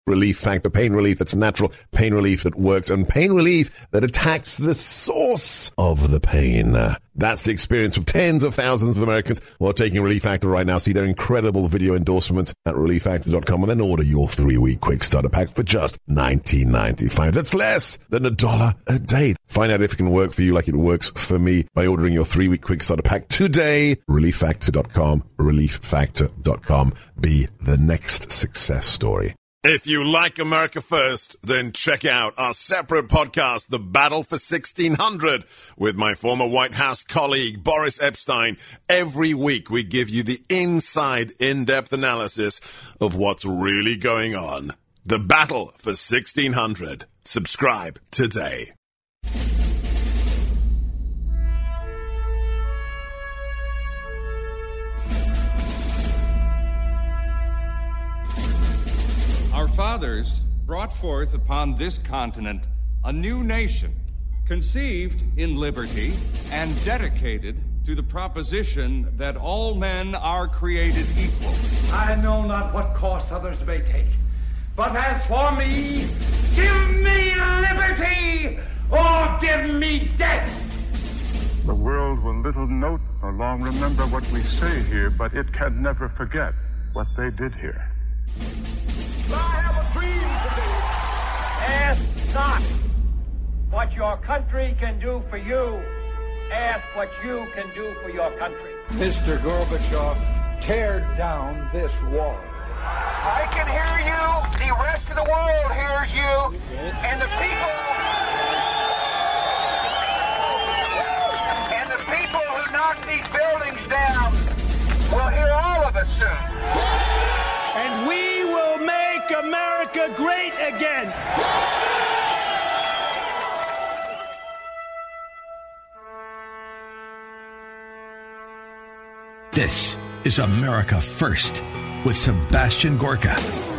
Relief Factor. Pain relief that's natural, pain relief that works, and pain relief that attacks the source of the pain. That's the experience of tens of thousands of Americans who are taking Relief Factor right now. See their incredible video endorsements at relieffactor.com and then order your 3-week quick starter pack for just $19.95. That's less than $1 a day. Find out if it can work for you like it works for me by ordering your 3-week quick starter pack today. relieffactor.com, relieffactor.com. Be the next success story. If you like America First, then check out our separate podcast, The Battle for 1600, with my former White House colleague, Boris Epshteyn. Every week, we give you the inside, in-depth analysis of what's really going on. The Battle for 1600. Subscribe today. Our fathers brought forth upon this continent a new nation, conceived in liberty and dedicated to the proposition that all men are created equal. I know not what course others may take, but as for me, give me liberty or give me death. The world will little note nor long remember what we say here, but it can never forget what they did here. I have a dream today. Ask not what your country can do for you. Ask what you can do for your country. Mr. Gorbachev, tear down this wall. I can hear you. The rest of the world hears you. And the people who knock these buildings down will hear all of us soon. And we will make America great again. This is America First with Sebastian Gorka.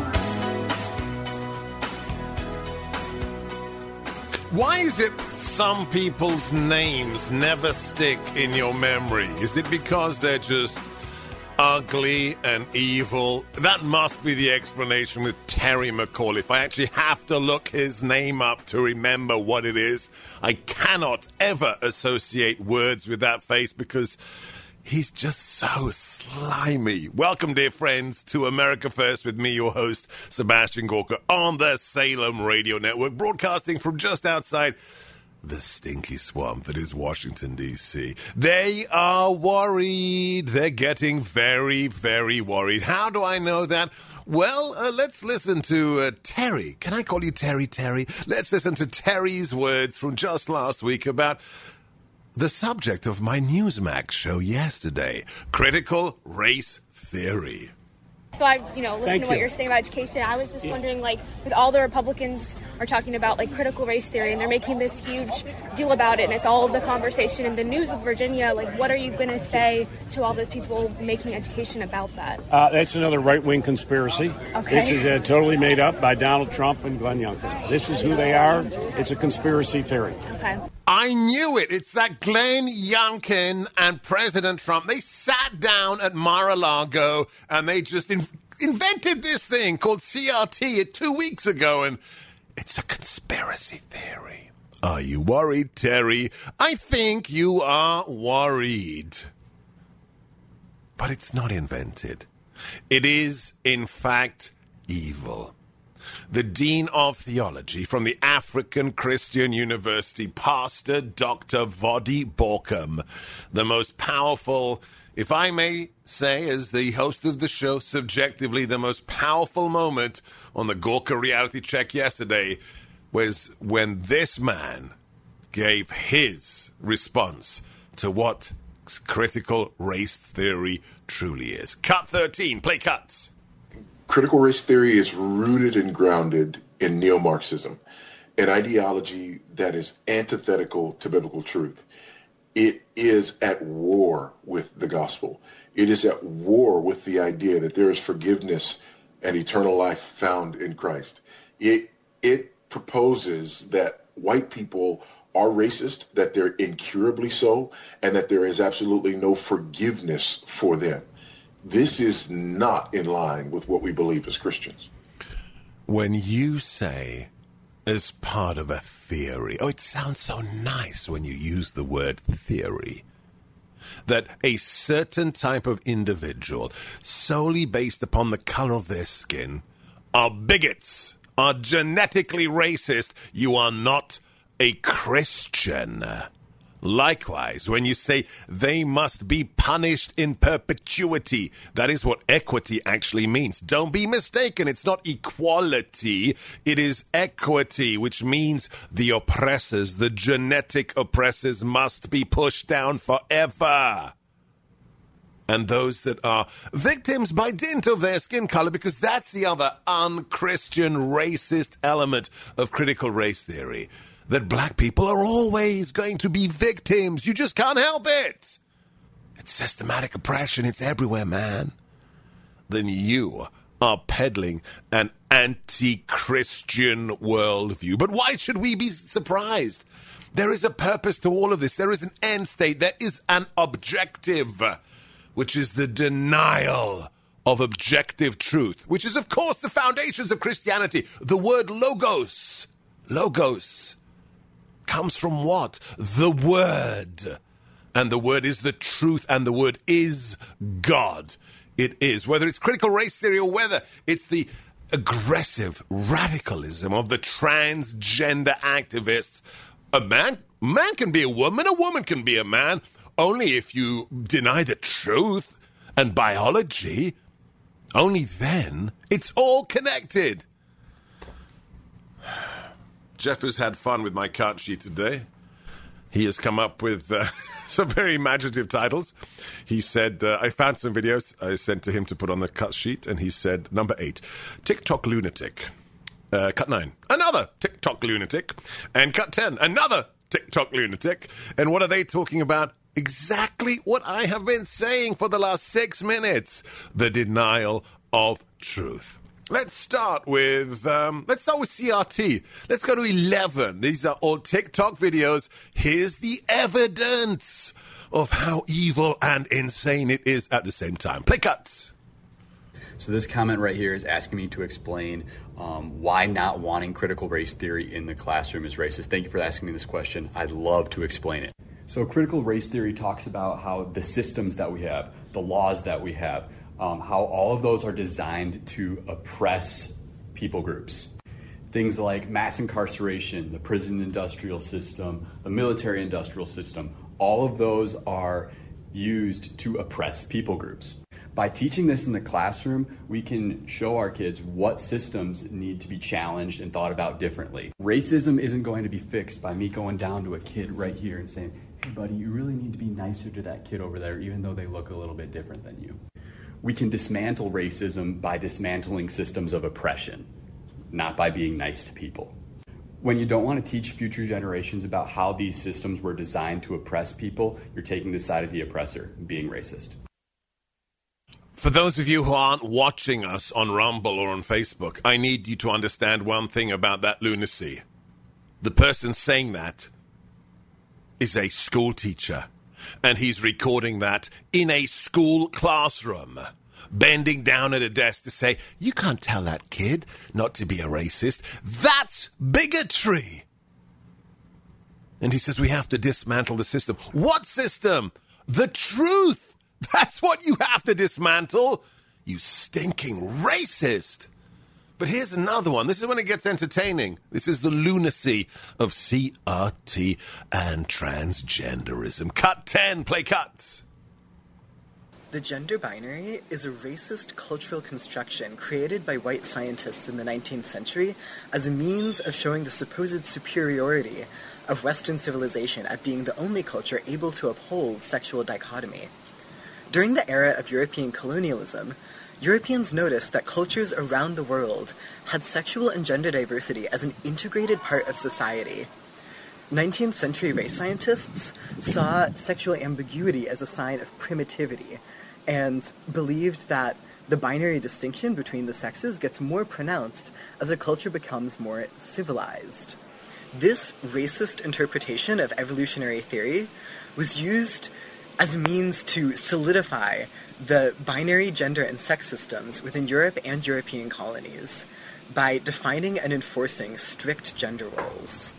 Why is it some people's names never stick in your memory? Is it because they're just ugly and evil? That must be the explanation with Terry McAuliffe. I actually have to look his name up to remember what it is. I cannot ever associate words with that face because he's just so slimy. Welcome, dear friends, to America First with me, your host, Sebastian Gorka, on the Salem Radio Network, broadcasting from just outside the stinky swamp that is Washington, D.C. They are worried. They're getting very, very worried. How do I know that? Well, let's listen to Terry. Can I call you Terry? Let's listen to Terry's words from just last week about the subject of my Newsmax show yesterday, critical race theory. So I, listening to what you're saying about education, I was just wondering, with all the Republicans are talking about, critical race theory, and they're making this huge deal about it, and it's all the conversation in the news of Virginia, what are you going to say to all those people making education about that? That's another right-wing conspiracy. Okay. This is totally made up by Donald Trump and Glenn Youngkin. This is who they are. It's a conspiracy theory. Okay. I knew it. It's that Glenn Youngkin and President Trump, they sat down at Mar-a-Lago and they just invented this thing called CRT 2 weeks ago, and it's a conspiracy theory. Are you worried, Terry? I think you are worried. But it's not invented. It is, in fact, evil. The Dean of Theology from the African Christian University, Pastor Dr. Voddie Baucham, the most powerful, if I may say, as the host of the show, subjectively, the most powerful moment on the Gorka Reality Check yesterday was when this man gave his response to what critical race theory truly is. Cut 13, play cuts. Critical race theory is rooted and grounded in neo-Marxism, an ideology that is antithetical to biblical truth. It is at war with the gospel. It is at war with the idea that there is forgiveness and eternal life found in Christ. It proposes that white people are racist, that they're incurably so, and that there is absolutely no forgiveness for them. This is not in line with what we believe as Christians. when you say, as part of a theory, it sounds so nice when you use the word theory, that a certain type of individual, solely based upon the color of their skin, are bigots, are genetically racist, you are not a Christian. Likewise, when you say they must be punished in perpetuity, that is what equity actually means. Don't be mistaken, it's not equality, it is equity, which means the oppressors, the genetic oppressors, must be pushed down forever. And those that are victims by dint of their skin color, because that's the other unchristian racist element of critical race theory, that black people are always going to be victims. You just can't help it. It's systematic oppression. It's everywhere, man. Then you are peddling an anti-Christian worldview. But why should we be surprised? There is a purpose to all of this. There is an end state. There is an objective, which is the denial of objective truth, which is, of course, the foundations of Christianity. The word logos. Logos comes from what? The Word. And the Word is the truth, and the Word is God. It is. Whether it's critical race theory or whether it's the aggressive radicalism of the transgender activists, a man can be a woman can be a man, only if you deny the truth and biology. Only then it's all connected. Jeff has had fun with my cut sheet today. He has come up with some very imaginative titles. He said, I found some videos I sent to him to put on the cut sheet, and he said, number 8, TikTok lunatic. Cut 9, another TikTok lunatic. And cut 10, another TikTok lunatic. And what are they talking about? Exactly what I have been saying for the last 6 minutes. The denial of truth. Let's start with CRT. Let's go to 11. These are all TikTok videos. Here's the evidence of how evil and insane it is at the same time. Play cuts. So this comment right here is asking me to explain why not wanting critical race theory in the classroom is racist. Thank you for asking me this question. I'd love to explain it. So critical race theory talks about how the systems that we have, the laws that we have, how all of those are designed to oppress people groups. Things like mass incarceration, the prison industrial system, the military industrial system, all of those are used to oppress people groups. By teaching this in the classroom, we can show our kids what systems need to be challenged and thought about differently. Racism isn't going to be fixed by me going down to a kid right here and saying, hey buddy, you really need to be nicer to that kid over there, even though they look a little bit different than you. We can dismantle racism by dismantling systems of oppression, not by being nice to people. When you don't want to teach future generations about how these systems were designed to oppress people, you're taking the side of the oppressor, being racist. For those of you who aren't watching us on Rumble or on Facebook, I need you to understand one thing about that lunacy. The person saying that is a school teacher. And he's recording that in a school classroom, bending down at a desk to say, you can't tell that kid not to be a racist. That's bigotry. And he says we have to dismantle the system. What system? The truth. That's what you have to dismantle, you stinking racist. But here's another one. This is when it gets entertaining. This is the lunacy of CRT and transgenderism. Cut 10, play cut. The gender binary is a racist cultural construction created by white scientists in the 19th century as a means of showing the supposed superiority of Western civilization at being the only culture able to uphold sexual dichotomy. During the era of European colonialism, Europeans noticed that cultures around the world had sexual and gender diversity as an integrated part of society. 19th century race scientists saw sexual ambiguity as a sign of primitivity and believed that the binary distinction between the sexes gets more pronounced as a culture becomes more civilized. This racist interpretation of evolutionary theory was used as a means to solidify the binary gender and sex systems within Europe and European colonies. by defining and enforcing strict gender roles.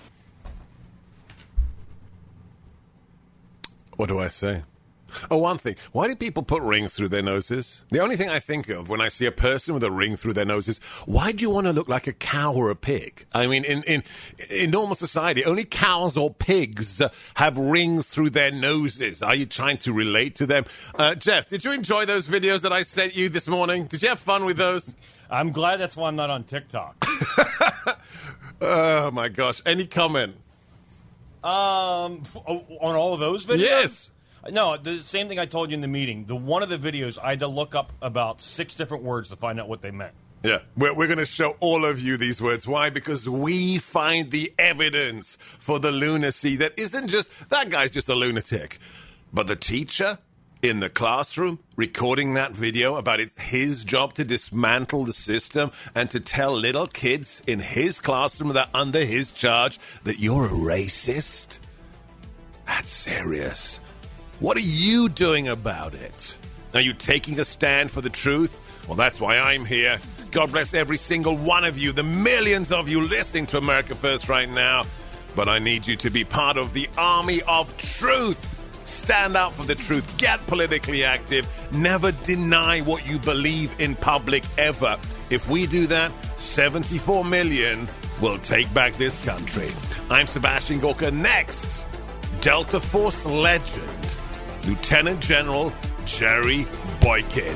What do I say? Oh, one thing. Why do people put rings through their noses? The only thing I think of when I see a person with a ring through their nose is, why do you want to look like a cow or a pig? I mean, in normal society, only cows or pigs have rings through their noses. Are you trying to relate to them? Jeff, did you enjoy those videos that I sent you this morning? Did you have fun with those? I'm glad that's why I'm not on TikTok. Oh, my gosh. Any comment? On all of those videos? Yes. No, the same thing I told you in the meeting. One of the videos, I had to look up about 6 different words to find out what they meant. Yeah, we're going to show all of you these words. Why? Because we find the evidence for the lunacy that isn't just, that guy's just a lunatic. But the teacher in the classroom recording that video about it's his job to dismantle the system and to tell little kids in his classroom that are under his charge that you're a racist. That's serious. What are you doing about it? Are you taking a stand for the truth? Well, that's why I'm here. God bless every single one of you, the millions of you listening to America First right now. But I need you to be part of the army of truth. Stand up for the truth. Get politically active. Never deny what you believe in public, ever. If we do that, 74 million will take back this country. I'm Sebastian Gorka. Next, Delta Force legend, Lieutenant General Jerry Boykin.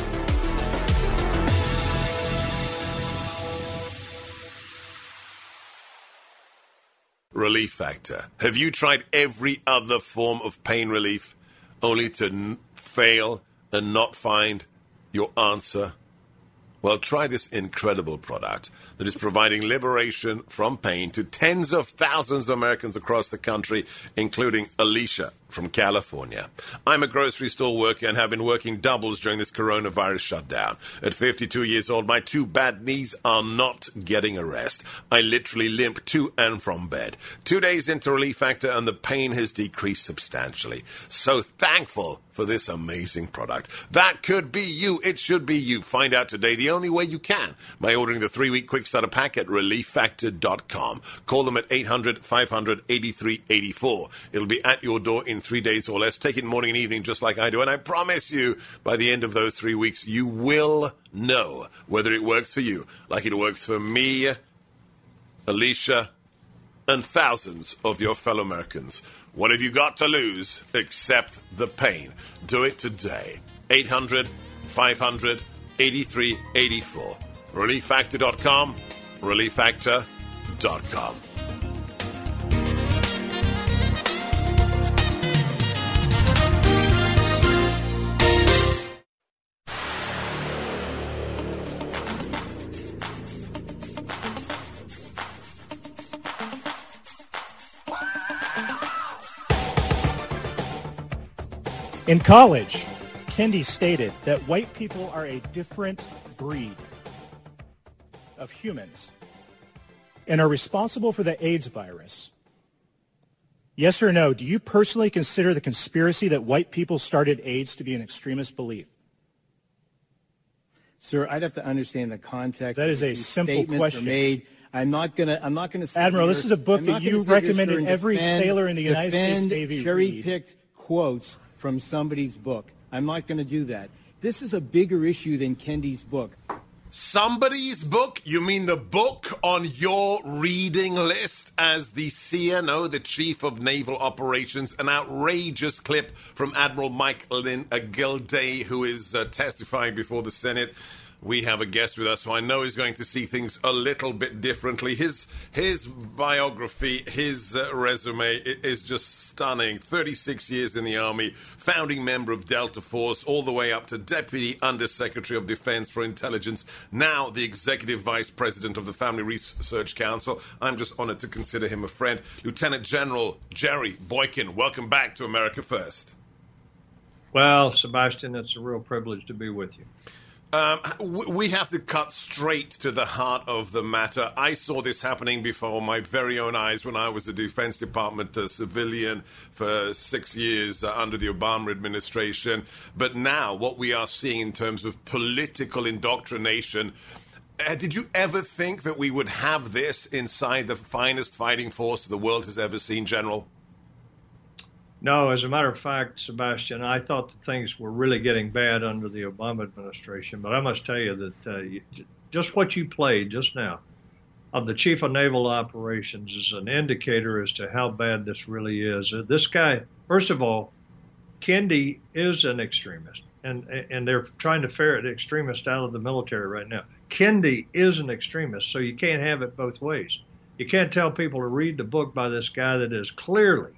Relief Factor. Have you tried every other form of pain relief only to fail and not find your answer? Well, try this incredible product that is providing liberation from pain to tens of thousands of Americans across the country, including Alicia from California. I'm a grocery store worker and have been working doubles during this coronavirus shutdown. At 52 years old, my 2 bad knees are not getting a rest. I literally limp to and from bed. 2 days into Relief Factor and the pain has decreased substantially. So thankful for this amazing product. That could be you. It should be you. Find out today the only way you can by ordering the 3-week quick starter pack at relieffactor.com. Call them at 800-500-8384. It'll be at your door in 3 days or less. Take it morning and evening just like I do. And I promise you, by the end of those 3 weeks, you will know whether it works for you like it works for me, Alicia, and thousands of your fellow Americans. What have you got to lose except the pain? Do it today. 800-500-8384. ReliefFactor.com. ReliefFactor.com. In college, Kendi stated that white people are a different breed of humans and are responsible for the AIDS virus. Yes or no, do you personally consider the conspiracy that white people started AIDS to be an extremist belief? Sir, I'd have to understand the context. That is a simple question. Made. I'm not going to. Admiral, this is a book that you recommended every sailor in the United States Navy read. Cherry-picked quotes from somebody's book. I'm not going to do that. This is a bigger issue than Kendi's book. Somebody's book? You mean the book on your reading list as the CNO, the Chief of Naval Operations? An outrageous clip from Admiral Mike Gilday, who is testifying before the Senate. We have a guest with us who I know is going to see things a little bit differently. His biography, his resume is just stunning. 36 years in the Army, founding member of Delta Force, all the way up to Deputy Undersecretary of Defense for Intelligence, now the Executive Vice President of the Family Research Council. I'm just honored to consider him a friend. Lieutenant General Jerry Boykin, welcome back to America First. Well, Sebastian, it's a real privilege to be with you. We have to cut straight to the heart of the matter. I saw this happening before my very own eyes when I was a Defense Department civilian for 6 years under the Obama administration. But now what we are seeing in terms of political indoctrination, Did you ever think that we would have this inside the finest fighting force the world has ever seen, General? No, as a matter of fact, Sebastian, I thought that things were really getting bad under the Obama administration. But I must tell you that just what you played just now of the Chief of Naval Operations is an indicator as to how bad this really is. This guy, first of all, Kendi is an extremist, and they're trying to ferret extremists out of the military right now. Kendi is an extremist, so you can't have it both ways. You can't tell people to read the book by this guy that is clearly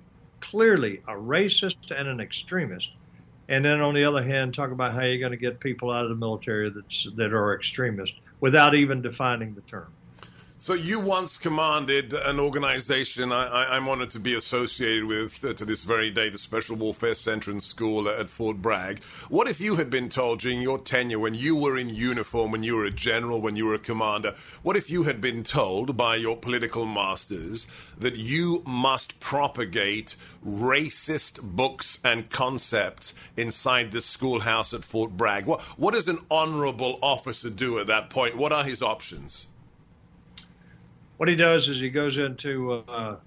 a racist and an extremist, and then on the other hand talk about how you're going to get people out of the military that are extremists without even defining the term. So you once commanded an organization I'm honored to be associated with to this very day, the Special Warfare Center and School at Fort Bragg. What if you had been told during your tenure, when you were in uniform, when you were a general, when you were a commander, what if you had been told by your political masters that you must propagate racist books and concepts inside the schoolhouse at Fort Bragg? What does an honorable officer do at that point? What are his options? What he does is he goes into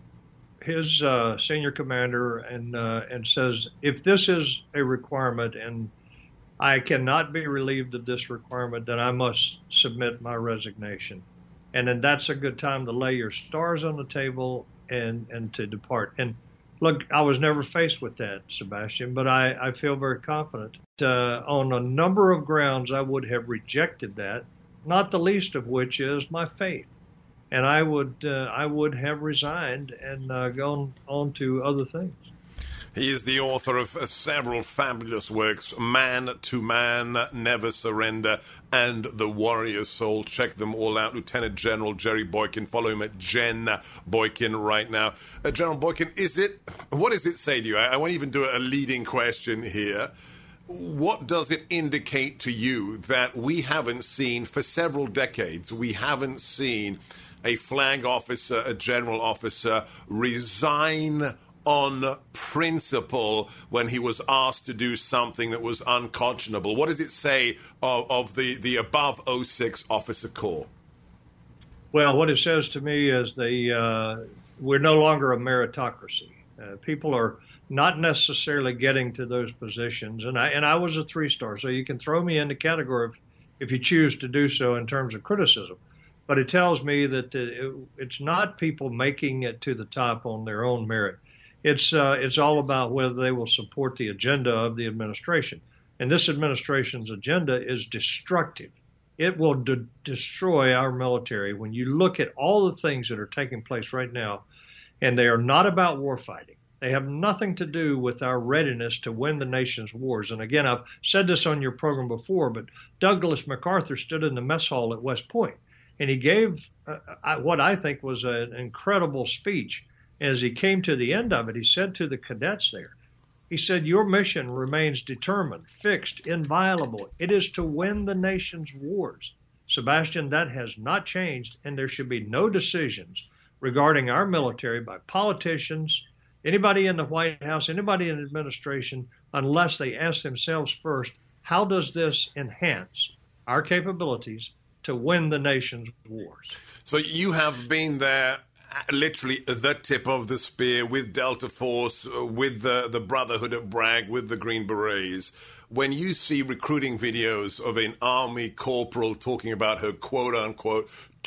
his senior commander and says, if this is a requirement and I cannot be relieved of this requirement, then I must submit my resignation. And then that's a good time to lay your stars on the table and to depart. And look, I was never faced with that, Sebastian, but I feel very confident. On a number of grounds, I would have rejected that, not the least of which is my faith. And I would have resigned and gone on to other things. He is the author of several fabulous works, Man to Man, Never Surrender, and The Warrior Soul. Check them all out. Lieutenant General Jerry Boykin. Follow him at Gen Boykin right now. General Boykin, what does it say to you? I won't even do a leading question here. What does it indicate to you that we haven't seen for several decades? We haven't seen a flag officer, a general officer, resign on principle when he was asked to do something that was unconscionable. What does it say of the above 06 officer corps? Well, what it says to me is we're no longer a meritocracy. People are not necessarily getting to those positions. And I was a 3-star, so you can throw me in the category if you choose to do so in terms of criticism. But it tells me that it's not people making it to the top on their own merit. It's all about whether they will support the agenda of the administration. And this administration's agenda is destructive. It will destroy our military. When you look at all the things that are taking place right now, and they are not about warfighting. They have nothing to do with our readiness to win the nation's wars. And again, I've said this on your program before, but Douglas MacArthur stood in the mess hall at West Point. And he gave what I think was an incredible speech. As he came to the end of it, he said to the cadets there, he said, your mission remains determined, fixed, inviolable. It is to win the nation's wars. Sebastian, that has not changed, and there should be no decisions regarding our military by politicians, anybody in the White House, anybody in the administration, unless they ask themselves first, how does this enhance our capabilities to win the nation's wars? So you have been there, literally the tip of the spear, with Delta Force, with the Brotherhood at Bragg, with the Green Berets. When you see recruiting videos of an Army corporal talking about her quote-unquote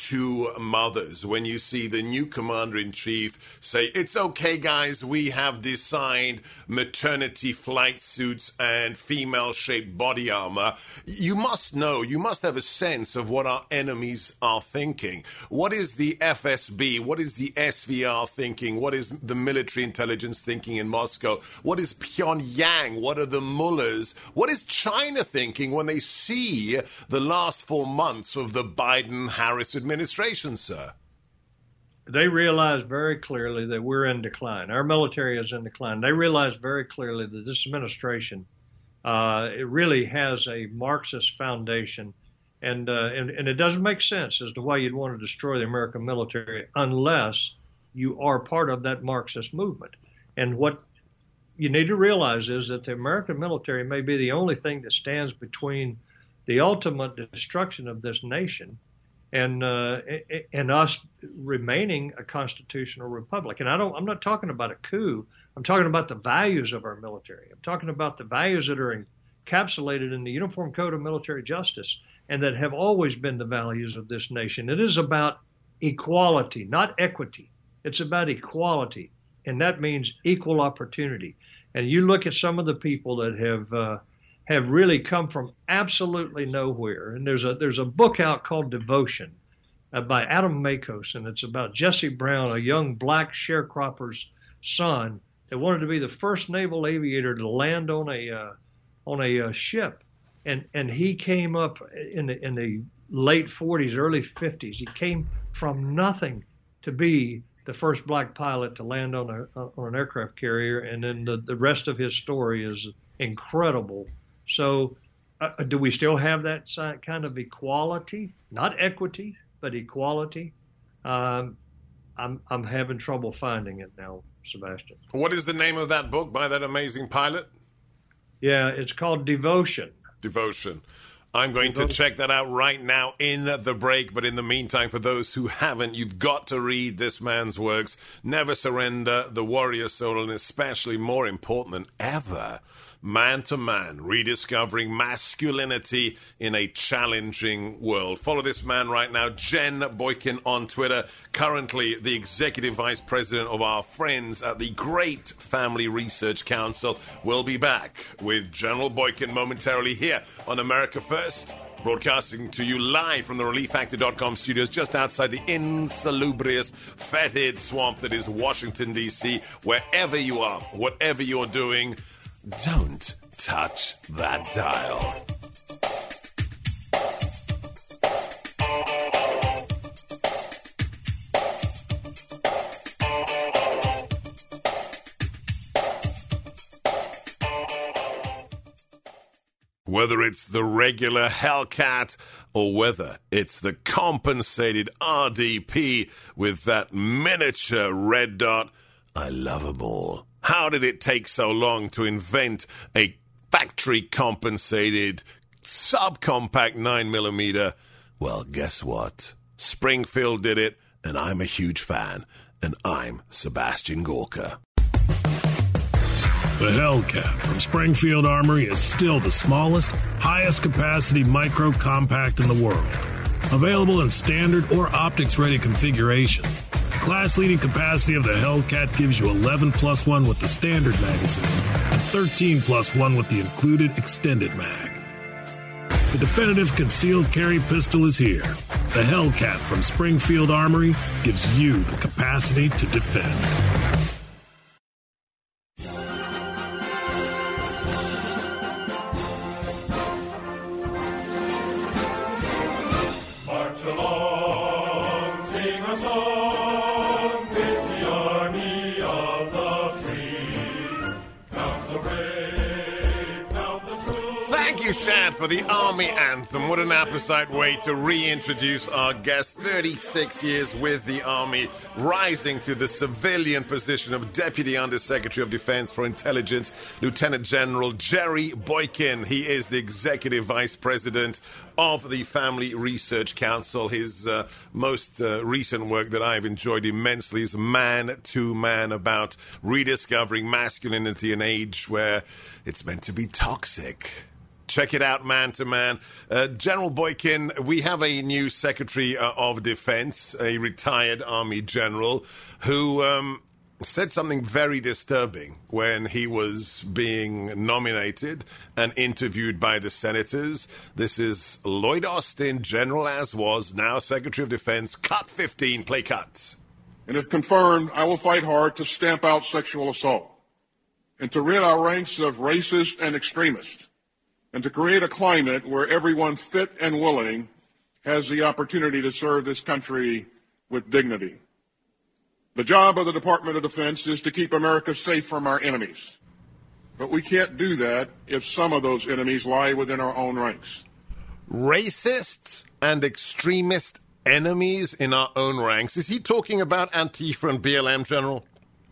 2 mothers, when you see the new commander-in-chief say, it's okay, guys, we have designed maternity flight suits and female-shaped body armor, you must know, you must have a sense of what our enemies are thinking. What is the FSB? What is the SVR thinking? What is the military intelligence thinking in Moscow? What is Pyongyang? What are the mullahs? What is China thinking when they see the last 4 months of the Biden-Harris administration, sir? They realize very clearly that we're in decline. Our military is in decline. They realize very clearly that this administration, it really has a Marxist foundation, and it doesn't make sense as to why you'd want to destroy the American military unless you are part of that Marxist movement. And what you need to realize is that the American military may be the only thing that stands between the ultimate destruction of this nation and us remaining a constitutional republic. And I'm not talking about a coup. I'm talking about the values of our military. I'm talking about the values that are encapsulated in the Uniform Code of Military Justice and that have always been the values of this nation. It is about equality, not equity. It's about equality, and that means equal opportunity. And you look at some of the people that have really come from absolutely nowhere. And there's a book out called Devotion by Adam Makos, and it's about Jesse Brown, a young black sharecropper's son that wanted to be the first naval aviator to land on a ship. And he came up in the late 40s, early 50s. He came from nothing to be the first black pilot to land on an aircraft carrier, and then the rest of his story is incredible. So do we still have that kind of equality? Not equity, but equality? I'm having trouble finding it now, Sebastian. What is the name of that book by that amazing pilot? Yeah, it's called Devotion. Devotion. I'm going to check that out right now in the break. But in the meantime, for those who haven't, you've got to read this man's works. Never Surrender, The Warrior Soul, and especially more important than ever, Man to Man, Rediscovering Masculinity in a Challenging World. Follow this man right now, Jen Boykin on Twitter, currently the Executive Vice President of our friends at the Great Family Research Council. We'll be back with General Boykin momentarily here on America First, broadcasting to you live from the ReliefFactor.com studios just outside the insalubrious, fetid swamp that is Washington, D.C. Wherever you are, whatever you're doing, don't touch that dial. Whether it's the regular Hellcat or whether it's the compensated RDP with that miniature red dot, I love them all. How did it take so long to invent a factory-compensated subcompact 9mm? Well, guess what? Springfield did it, and I'm a huge fan. And I'm Sebastian Gorka. The Hellcat from Springfield Armory is still the smallest, highest capacity micro compact in the world. Available in standard or optics-ready configurations. Class-leading capacity of the Hellcat gives you 11+1 with the standard magazine and 13+1 with the included extended mag. The definitive concealed carry pistol is here. The Hellcat from Springfield Armory gives you the capacity to defend. Shad for the Army Anthem. What an apposite way to reintroduce our guest. 36 years with the Army, rising to the civilian position of Deputy Undersecretary of Defense for Intelligence, Lieutenant General Jerry Boykin. He is the Executive Vice President of the Family Research Council. His most recent work that I've enjoyed immensely is Man to Man, about rediscovering masculinity in an age where it's meant to be toxic. Check it out, Man to Man. General Boykin, we have a new Secretary of Defense, a retired Army general, who said something very disturbing when he was being nominated and interviewed by the senators. This is Lloyd Austin, General as was, now Secretary of Defense. Cut 15, play cut. And if confirmed, I will fight hard to stamp out sexual assault and to rid our ranks of racists and extremists, and to create a climate where everyone fit and willing has the opportunity to serve this country with dignity. The job of the Department of Defense is to keep America safe from our enemies. But we can't do that if some of those enemies lie within our own ranks. Racists and extremist enemies in our own ranks. Is he talking about Antifa and BLM, General?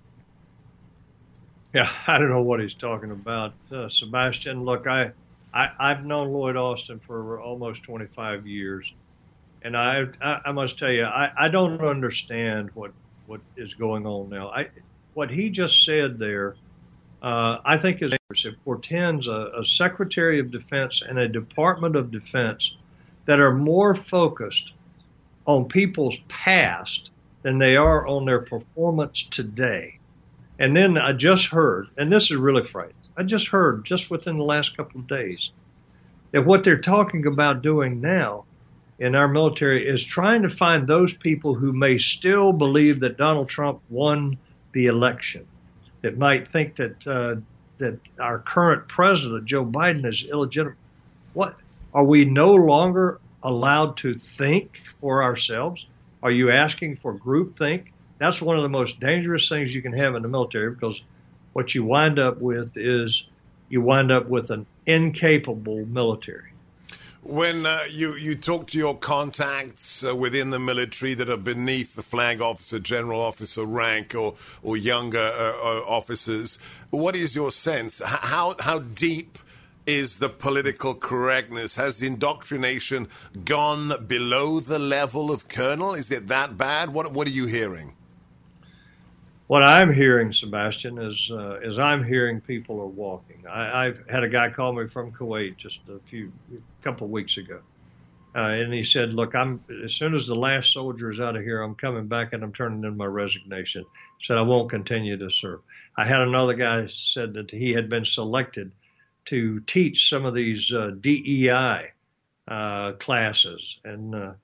Yeah, I don't know what he's talking about, Sebastian. Look, I've known Lloyd Austin for almost 25 years, And I must tell you, I don't understand what is going on now. What he just said there, I think is dangerous. It portends a Secretary of Defense and a Department of Defense that are more focused on people's past than they are on their performance today. And then I just heard, and this is really frightening, I just heard just within the last couple of days that what they're talking about doing now in our military is trying to find those people who may still believe that Donald Trump won the election, that might think that that our current president, Joe Biden, is illegitimate. What are we no longer allowed to think for ourselves? Are you asking for groupthink? That's one of the most dangerous things you can have in the military, because what you wind up with is you wind up with an incapable military. When you talk to your contacts within the military that are beneath the flag officer, general officer rank, or younger officers, what is your sense? How deep is the political correctness? Has the indoctrination gone below the level of colonel? Is it that bad? What are you hearing? What I'm hearing, Sebastian, is I'm hearing people are walking. I've had a guy call me from Kuwait just a couple of weeks ago, and he said, "Look, as soon as the last soldier is out of here, I'm coming back and I'm turning in my resignation." He said, "I won't continue to serve." I had another guy said that he had been selected to teach some of these DEI classes, and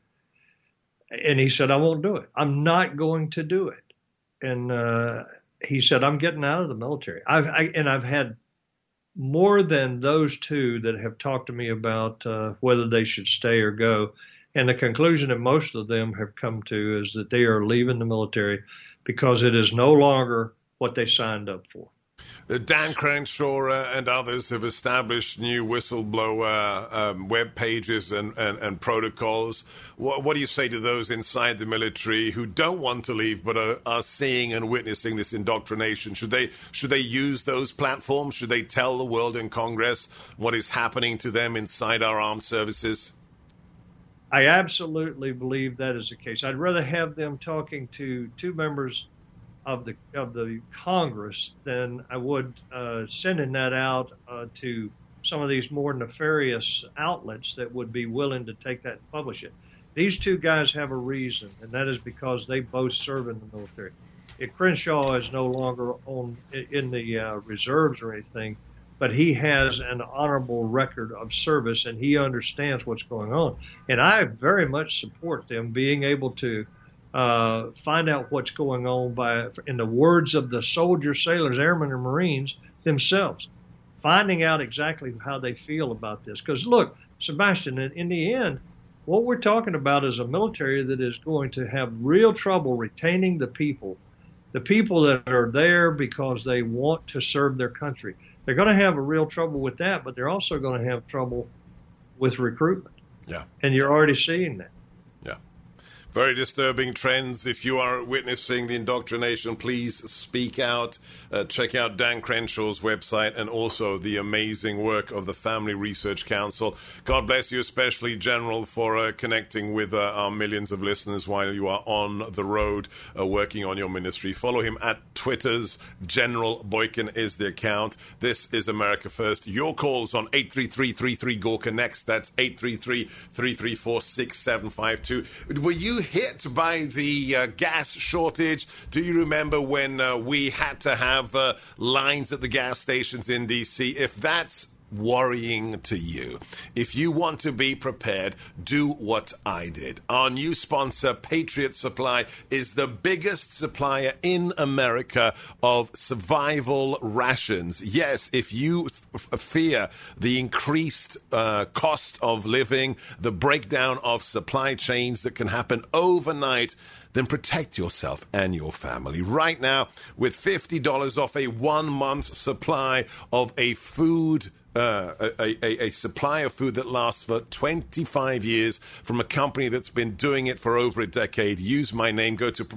he said, "I won't do it. I'm not going to do it." And he said, "I'm getting out of the military." I've had more than those two that have talked to me about whether they should stay or go. And the conclusion that most of them have come to is that they are leaving the military because it is no longer what they signed up for. Dan Crenshaw and others have established new whistleblower web pages and protocols. What do you say to those inside the military who don't want to leave but are seeing and witnessing this indoctrination? Should they use those platforms? Should they tell the world in Congress what is happening to them inside our armed services? I absolutely believe that is the case. I'd rather have them talking to two members of the Congress than I would sending that out to some of these more nefarious outlets that would be willing to take that and publish it. These two guys have a reason, and that is because they both serve in the military. Crenshaw is no longer in the reserves or anything, but he has an honorable record of service, and he understands what's going on. And I very much support them being able to find out what's going on in the words of the soldiers, sailors, airmen, and Marines themselves, finding out exactly how they feel about this. Because look, Sebastian, in the end, what we're talking about is a military that is going to have real trouble retaining the people that are there because they want to serve their country. They're going to have a real trouble with that, but they're also going to have trouble with recruitment. Yeah. And you're already seeing that. Very disturbing trends. If you are witnessing the indoctrination, please speak out. Check out Dan Crenshaw's website and also the amazing work of the Family Research Council. God bless you, especially, General, for connecting with our millions of listeners while you are on the road working on your ministry. Follow him at Twitter's General Boykin is the account. This is America First. Your calls on 833-33-GORKA next. That's 833-334-6752. Were you hit by the gas shortage? Do you remember when we had to have lines at the gas stations in D.C.? If that's worrying to you, if you want to be prepared, do what I did. Our new sponsor, Patriot Supply, is the biggest supplier in America of survival rations. Yes, if you fear the increased cost of living, the breakdown of supply chains that can happen overnight, then protect yourself and your family. Right now, with $50 off a 1-month supply of a food a supply of food that lasts for 25 years from a company that's been doing it for over a decade. Use my name. Go to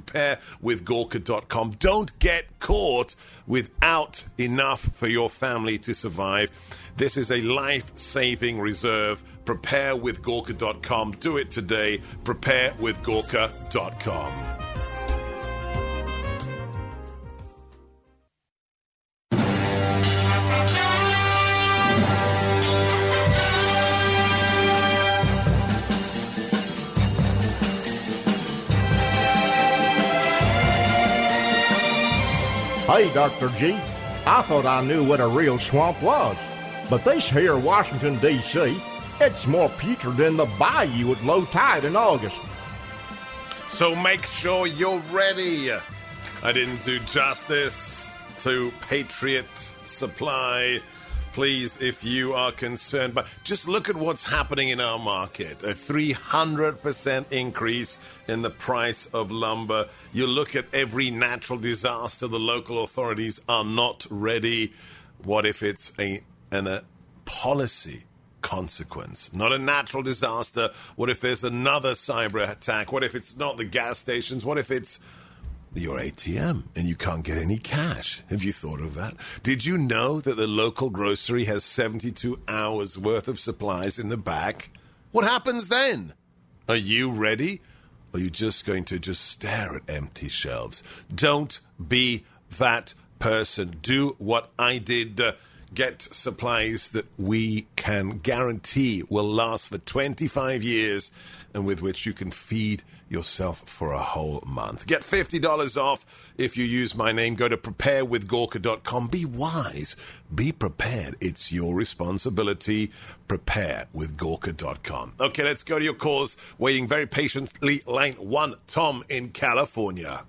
preparewithgorka.com. Don't get caught without enough for your family to survive. This is a life-saving reserve. Preparewithgorka.com. Do it today. Preparewithgorka.com. Hey, Dr. G, I thought I knew what a real swamp was, but this here Washington, D.C., it's more putrid than the bayou at low tide in August. So make sure you're ready. I didn't do justice to Patriot Supply. Please, if you are concerned, but just look at what's happening in our market. A 300% increase in the price of lumber. You look at every natural disaster, the local authorities are not ready. What if it's a policy consequence, not a natural disaster? What if there's another cyber attack? What if it's not the gas stations? What if it's your ATM and you can't get any cash? Have you thought of that? Did you know that the local grocery has 72 hours worth of supplies in the back? What happens then? Are you ready? Or are you just going to just stare at empty shelves? Don't be that person. Do what I did. Get supplies that we can guarantee will last for 25 years and with which you can feed yourself for a whole month. Get $50 off if you use my name. Go to preparewithgorka.com. Be wise. Be prepared. It's your responsibility. Preparewithgorka.com. Okay, let's go to your calls. Waiting very patiently. Line 1, Tom in California.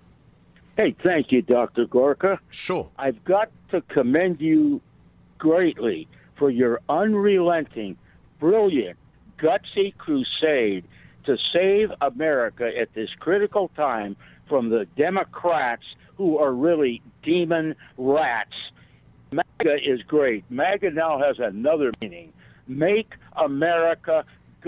Hey, thank you, Dr. Gorka. Sure. I've got to commend you greatly for your unrelenting, brilliant, gutsy crusade to save America at this critical time from the Democrats who are really demon rats. MAGA is great. MAGA now has another meaning. Make America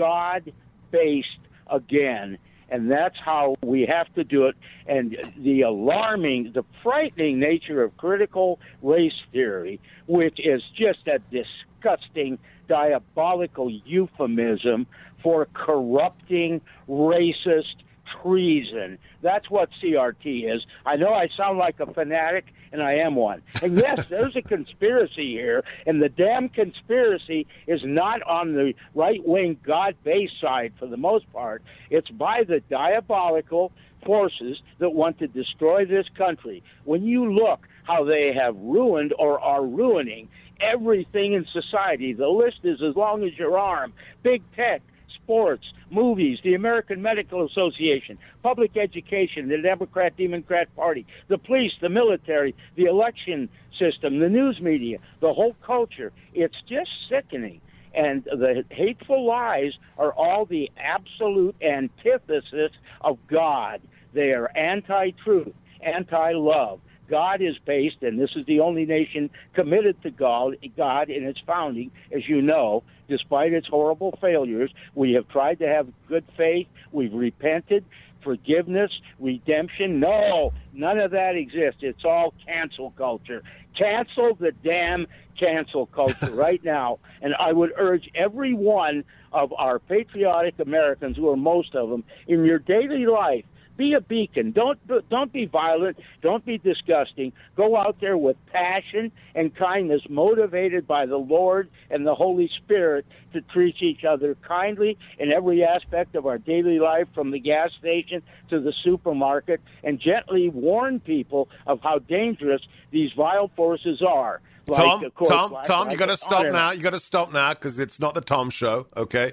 God-based again. And that's how we have to do it. And the alarming, the frightening nature of critical race theory, which is just a disgusting, diabolical euphemism for corrupting, racist treason. That's what CRT is. I know I sound like a fanatic, and I am one. And yes, there's a conspiracy here, and the damn conspiracy is not on the right-wing God-based side for the most part. It's by the diabolical forces that want to destroy this country. When you look how they have ruined or are ruining everything in society, the list is as long as your arm. Big tech, sports, movies, the American Medical Association, public education, the Democrat Party, the police, the military, the election system, the news media, the whole culture. It's just sickening. And the hateful lies are all the absolute antithesis of God. They are anti-truth, anti-love. God is based, and this is the only nation committed to God in its founding, as you know. Despite its horrible failures, we have tried to have good faith. We've repented, forgiveness, redemption. No, none of that exists. It's all cancel culture. Cancel the damn cancel culture right now. And I would urge every one of our patriotic Americans, who are most of them, in your daily life, be a beacon. Don't be violent. Don't be disgusting. Go out there with passion and kindness, motivated by the Lord and the Holy Spirit to treat each other kindly in every aspect of our daily life, from the gas station to the supermarket, and gently warn people of how dangerous these vile forces are. Tom, you got to stop now. You got to stop now because it's not the Tom Show, okay?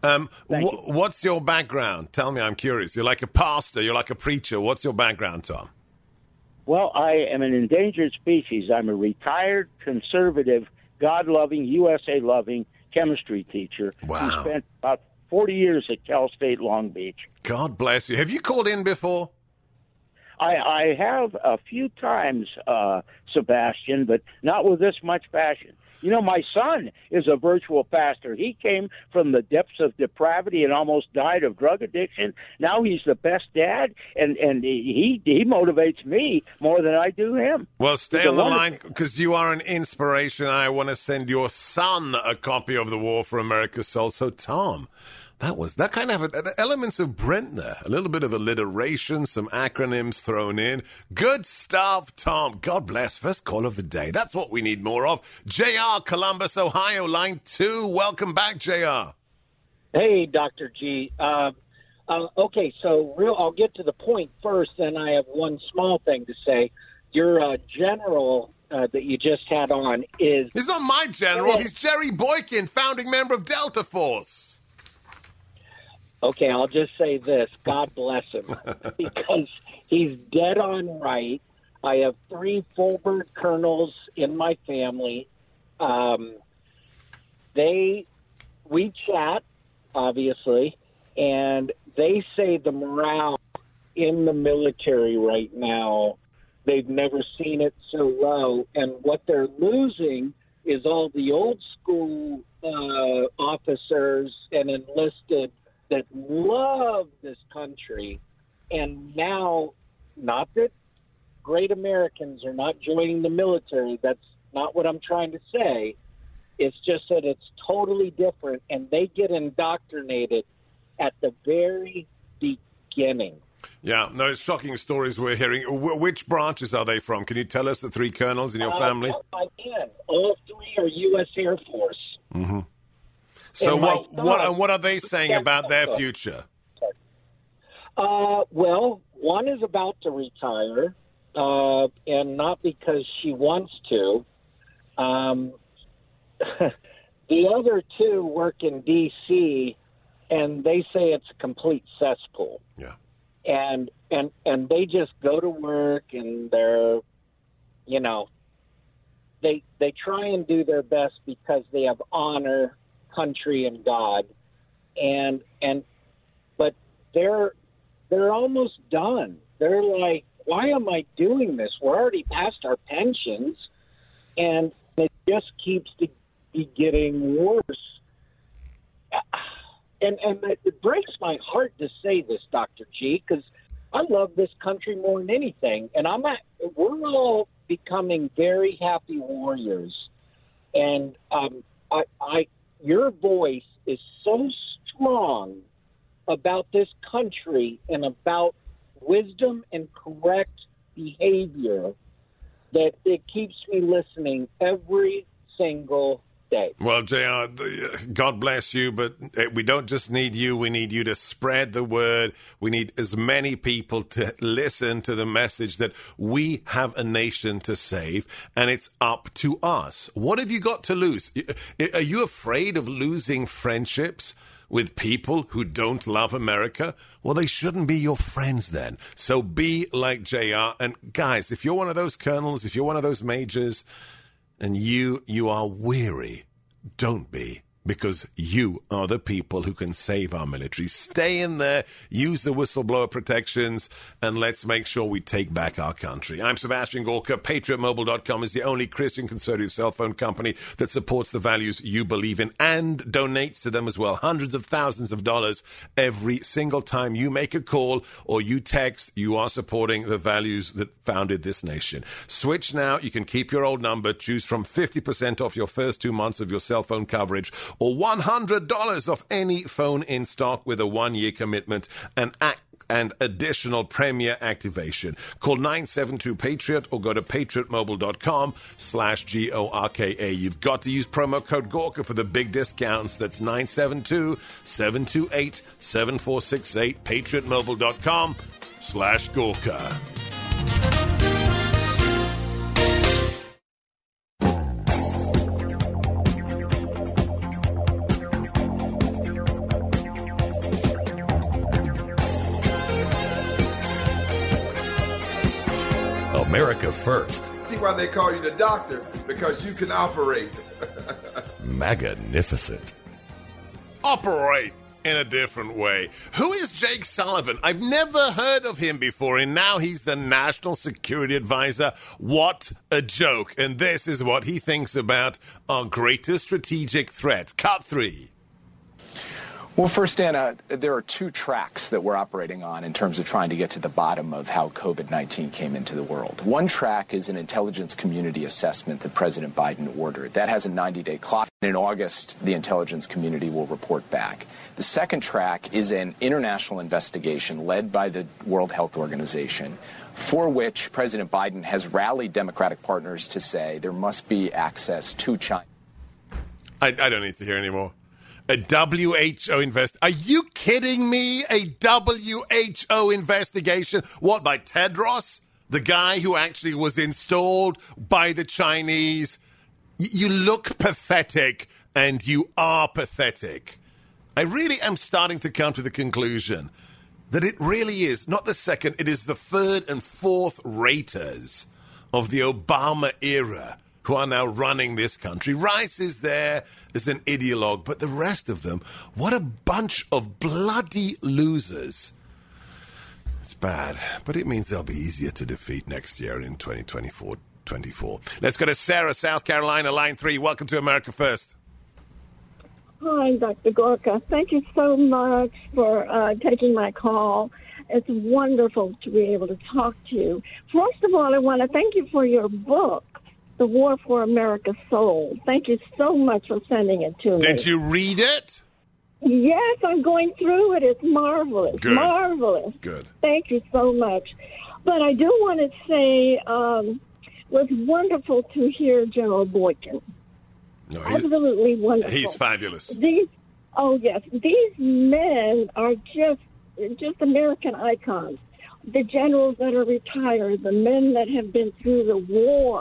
What's your background? Tell me, I'm curious. You're like a pastor. You're like a preacher. What's your background, Tom? Well, I am an endangered species. I'm a retired, conservative, God-loving, USA-loving chemistry teacher. Wow. Who spent about 40 years at Cal State Long Beach. God bless you. Have you called in before? I have a few times, Sebastian, but not with this much passion. You know, my son is a virtual pastor. He came from the depths of depravity and almost died of drug addiction. Now he's the best dad, and he motivates me more than I do him. Well, stay on the line, because you are an inspiration. I want to send your son a copy of The War for America's Soul. So, Tom, that kind of elements of Brent there. A little bit of alliteration, some acronyms thrown in. Good stuff, Tom. God bless. First call of the day. That's what we need more of. JR, Columbus, Ohio, line 2. Welcome back, JR. Hey, Dr. G. Okay, so I'll get to the point first, then I have one small thing to say. Your general that you just had on is... He's not my general. He's Jerry Boykin, founding member of Delta Force. Okay, I'll just say this. God bless him, because he's dead on right. I have 3 full-bird colonels in my family. We chat, obviously, and they say the morale in the military right now, they've never seen it so low. And what they're losing is all the old-school officers and enlisted that love this country, and now, not that great Americans are not joining the military, that's not what I'm trying to say, it's just that it's totally different, and they get indoctrinated at the very beginning. Yeah, no, it's shocking stories we're hearing. Which branches are they from? Can you tell us the 3 colonels in your family? I can. All 3 are U.S. Air Force. Mm-hmm. So what are they saying about their future? Well, one is about to retire, and not because she wants to. The other 2 work in D.C., and they say it's a complete cesspool. Yeah. And they just go to work, and they're, you know, they try and do their best because they have honor, country, and God, but they're almost done. They're like, why am I doing this? We're already past our pensions, and it just keeps getting worse. And it breaks my heart to say this, Dr. G, because I love this country more than anything, and we're all becoming very happy warriors, and your voice is so strong about this country and about wisdom and correct behavior that it keeps me listening every single day. Well, JR, God bless you, but we don't just need you. We need you to spread the word. We need as many people to listen to the message that we have a nation to save, and it's up to us. What have you got to lose? Are you afraid of losing friendships with people who don't love America? Well, they shouldn't be your friends then. So be like JR. And guys, if you're one of those colonels, if you're one of those majors, and you are weary, don't be, because you are the people who can save our military. Stay in there, use the whistleblower protections, and let's make sure we take back our country. I'm Sebastian Gorka. PatriotMobile.com is the only Christian conservative cell phone company that supports the values you believe in and donates to them as well. Hundreds of thousands of dollars every single time you make a call or you text. You are supporting the values that founded this nation. Switch now. You can keep your old number. Choose from 50% off your first 2 months of your cell phone coverage, or $100 off any phone in stock with a 1-year commitment and additional premier activation. Call 972-PATRIOT or go to patriotmobile.com/GORKA. You've got to use promo code Gorka for the big discounts. That's 972-728-7468. patriotmobile.com/Gorka. America first. See why they call you the doctor? Because you can operate. Magnificent. Operate. in a different way. Who is Jake Sullivan? I've never heard of him before, and now he's the National Security Advisor. What a joke. And this is what he thinks about our greatest strategic threat. Cut 3. Well, first, Anna, there are 2 tracks that we're operating on in terms of trying to get to the bottom of how COVID-19 came into the world. One track is an intelligence community assessment that President Biden ordered. That has a 90-day clock. In August, the intelligence community will report back. The second track is an international investigation led by the World Health Organization, for which President Biden has rallied Democratic partners to say there must be access to China. I don't need to hear anymore. A WHO investigation. Are you kidding me? A WHO investigation? What, by Tedros? The guy who actually was installed by the Chinese? You look pathetic, and you are pathetic. I really am starting to come to the conclusion that it really is not the second, it is the third and fourth raters of the Obama era who are now running this country. Rice is there as an ideologue, but the rest of them, what a bunch of bloody losers. It's bad, but it means they'll be easier to defeat next year in 2024. Let's go to Sarah, South Carolina, line 3. Welcome to America First. Hi, Dr. Gorka. Thank you so much for taking my call. It's wonderful to be able to talk to you. First of all, I want to thank you for your book, The War for America's Soul. Thank you so much for sending it to me. Did you read it? Yes, I'm going through it. It's marvelous. Good. Marvelous. Good. Thank you so much. But I do want to say it was wonderful to hear General Boykin. No, absolutely wonderful. He's fabulous. These men are just American icons. The generals that are retired, the men that have been through the war.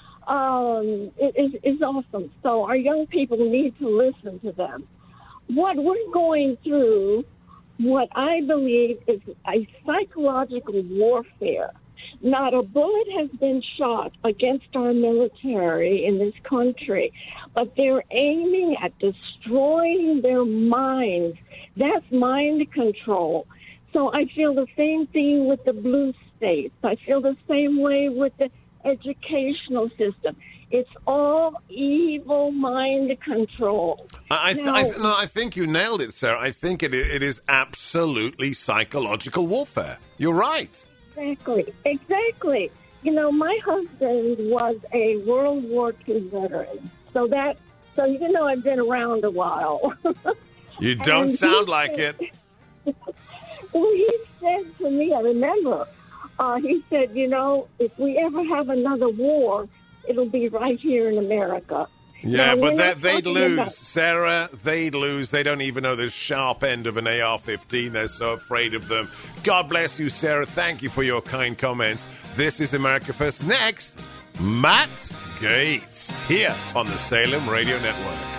It is awesome. So our young people need to listen to them. What we're going through, what I believe is a psychological warfare. Not a bullet has been shot against our military in this country, but they're aiming at destroying their minds. That's mind control. So I feel the same thing with the blue states. I feel the same way with the educational system. It's all evil mind control. I think you nailed it, Sarah. I think it is absolutely psychological warfare. You're right. Exactly. You know, my husband was a World War II veteran. So you know I've been around a while. You don't sound like it. Well, he said to me, I remember, he said, you know, if we ever have another war, it'll be right here in America. Yeah, now, but they'd lose, Sarah. They'd lose. They don't even know the sharp end of an AR-15. They're so afraid of them. God bless you, Sarah. Thank you for your kind comments. This is America First. Next, Matt Gaetz, here on the Salem Radio Network.